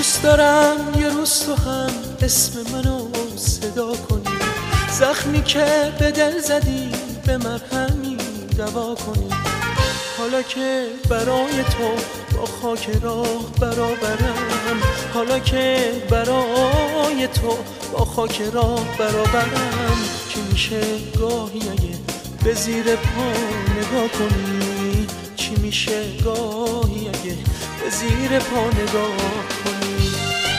دوست دارم یه روز تو هم اسم منو صدا کنی، زخمی که به دل زدی به مرهمی دوا کنی. حالا که برای تو با خاک راه برابرم، حالا که برای تو با خاک راه برابرم، چی میشه گاهی اگه به زیر پا نگاه کنی؟ چی میشه گاهی اگه به زیر پا نگاه کنی؟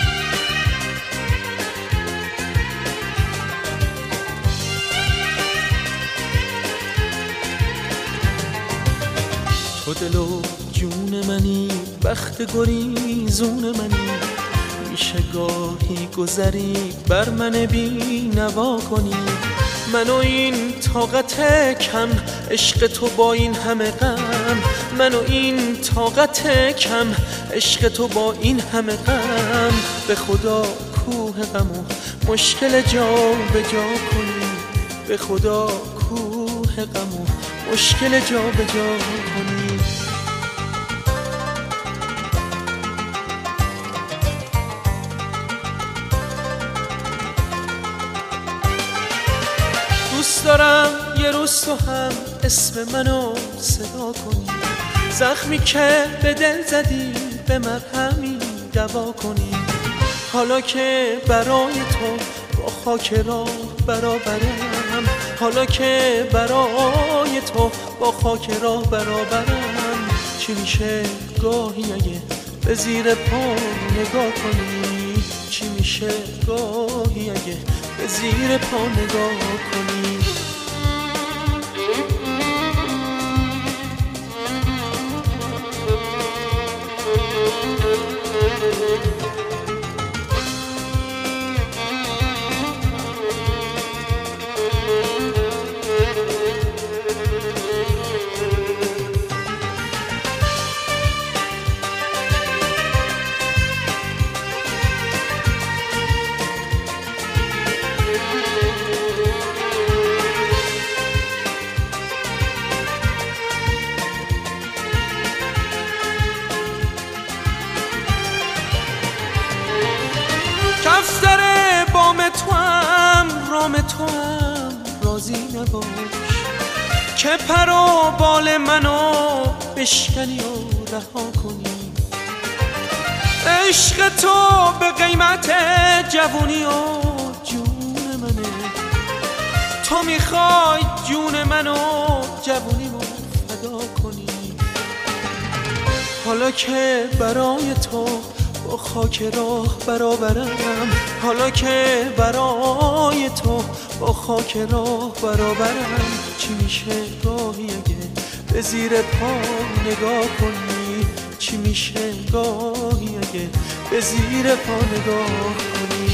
تو دل و جون منی، بخت گریزون منی، میشه گاهی گذری بر من بی نوا کنی. منو این طاقت کم، عشق تو با این همه غم، منو این طاقت کم، عشق تو با این همه غم. به خدا کوه غمو مشکل جا به جا کنی، به خدا کوه غمو مشکل جا به جا کنی. دوست دارم یه روز تو هم اسم منو صدا کنی، زخمی که به دل زدی به مرهمی دوا کنی. حالا که برای تو با خاک راه برابرم، حالا که برای تو با خاک راه برابرم، چی میشه گاهی اگه به زیر پا نگاه کنی؟ چی میشه گاهی اگه به زیر پا نگاه کنی؟ کفتر بام تو هم رام تو هم راضی نباش، که پر و بال منو بشکنی و رها کنی. عشق تو به قیمت جوونی و جون منه، تو میخوای جون منو جوونی و فدا کنی. حالا که برای تو با خاک راه برابرم، حالا که برای تو با خاک راه برابرم، چی میشه گاهی اگه به زیر پا نگاه کنی؟ چی میشه گاهی اگه به زیر پا نگاه کنی؟